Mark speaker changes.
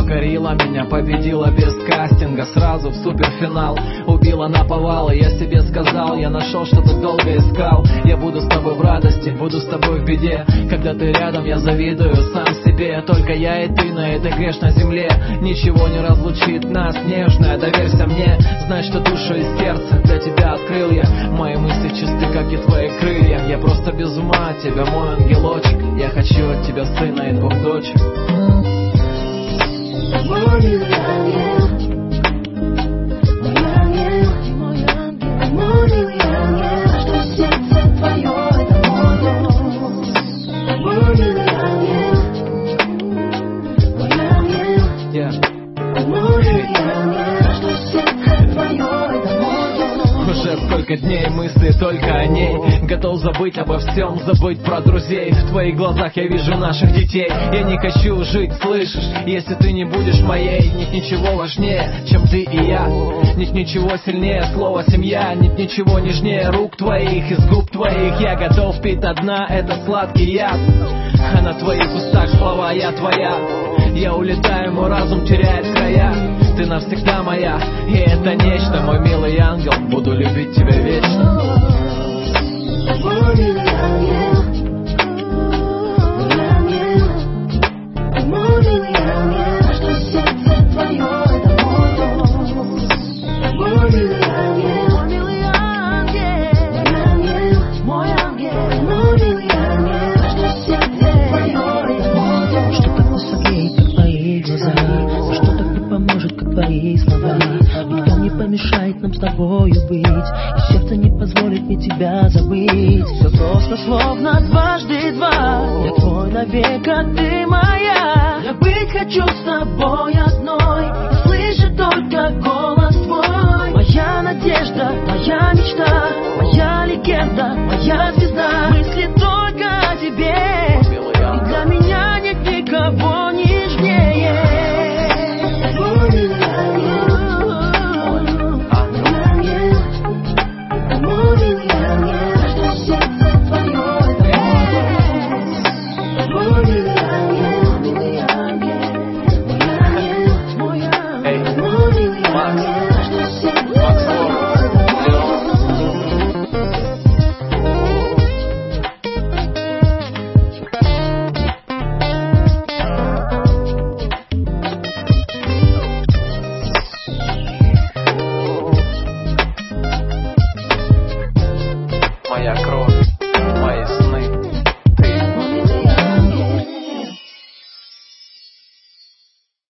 Speaker 1: покорила меня, победила без кастинга, сразу в суперфинал. Убила наповал, и я себе сказал, я нашел, что ты долго искал. Я буду с тобой в радости, буду с тобой в беде. Когда ты рядом, я завидую сам себе. Только я и ты на этой грешной земле. Ничего не разлучит нас, нежная, доверься мне. Знай, что душу и сердце для тебя открыл я. Мои мысли чисты, как и твои крылья. Я просто без ума от тебя, мой ангелочек. Я хочу от тебя сына и 2 дочек. Уже сколько дней мысли только о ней. Готов забыть обо всем, забыть про друзей. В твоих глазах я вижу наших детей. Я не хочу жить, слышишь? Если ты не будешь моей, нет ничего важнее, чем ты и я. Нет ничего сильнее слова семья. Нет ничего нежнее рук твоих, из губ твоих. Я готов пить до дна этот сладкий яд. А на твоих устах слова я твоя. Я улетаю, мой разум теряет края. Ты навсегда моя, и это нечто. Мой милый ангел, буду любить тебя вечно.
Speaker 2: Твои слова. Никто не помешает нам с тобою быть, и сердце не позволит мне тебя забыть. Все просто словно 2 × 2. Я твой навек, а ты моя. Я быть хочу с тобой одной.